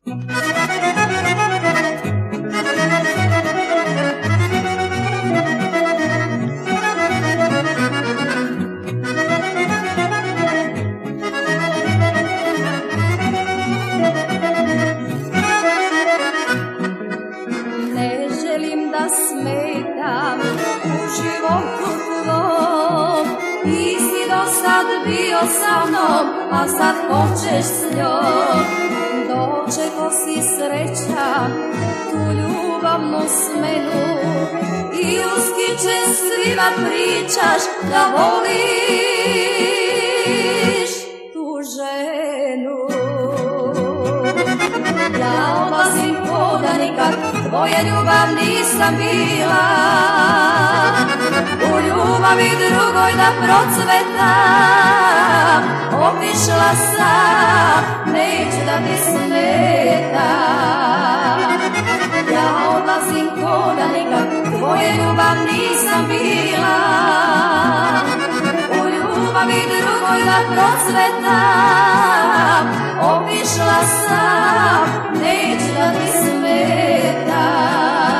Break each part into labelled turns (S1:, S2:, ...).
S1: Ne želim da smetam u životu tvom, ti si do sad bio sa mnom, a sad hoćeš s njom. Dočeko si srećan tu ljubavnu smenu i uz kiće svima pričaš da voliš tu ženu. Ja odlazim poda nikad, tvoja ljubav nisam bila, u ljubavi drugoj da procvetam. Otišla sam, neću da ti smetam. Ja odlazim poda nikad, tvoja ljubav nisam bila, u ljubavi drugoj da procvetam. Otišla sam, neću da ti smetam.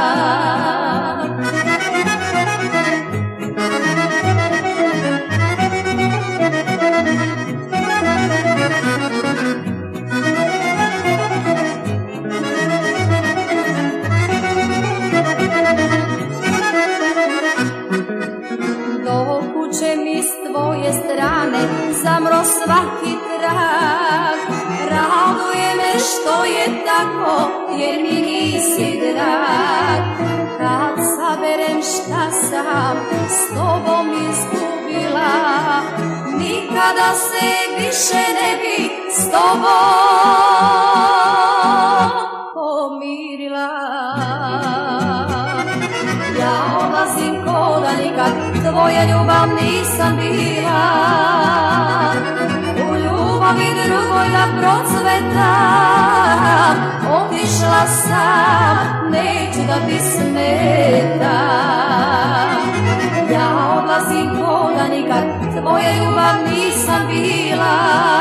S1: Do kuće mi s tvoje strane zamro svaki trag. Raduje me što je tako, jer mi nisi drag. Kad saberem šta sam s tobom izgubila, nikada se više ne bi s tobom pomirila. Ja odlazim koda nikad, tvoja ljubav nisam bila, u ljubavi drugoj da procvetam. Otišla sam, neću da ti smetam. Ja odlazim koda nikad, tvoja ljubav nisam bila,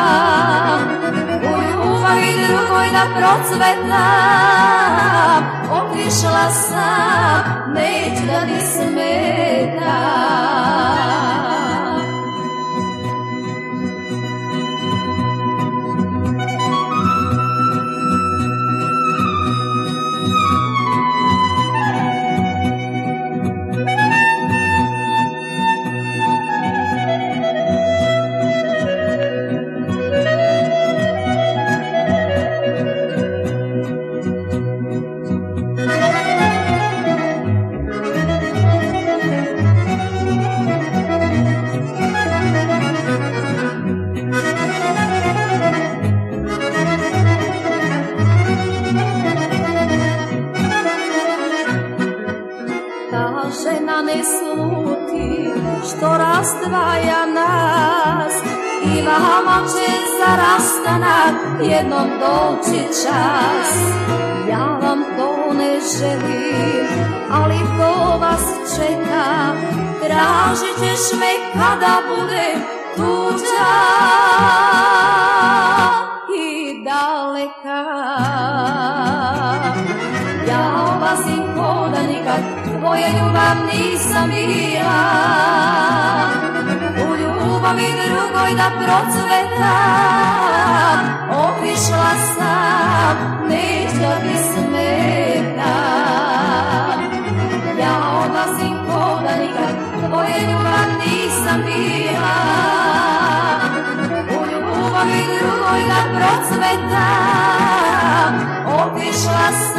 S1: u ljubavi drugoj da procvetam. Otišla sam, neću da ti smetam. Ta žena ne sluti što razdvaja nas, i vama će za rastanak jednom doći čas. Ja vam to ne želim, ali to vas čeka. Tražit ćeš me kada budem tuđa i daleka. Ja odlazim koda nikad, tvoja ljubav nisam bila, u ljubavi drugoj da procvetam. Otišla sam, neću da ti smetam. Ja odlazim koda nikad, tvoja ljubav nisam bila, u ljubavi drugoj da procvetam. Otišla sam.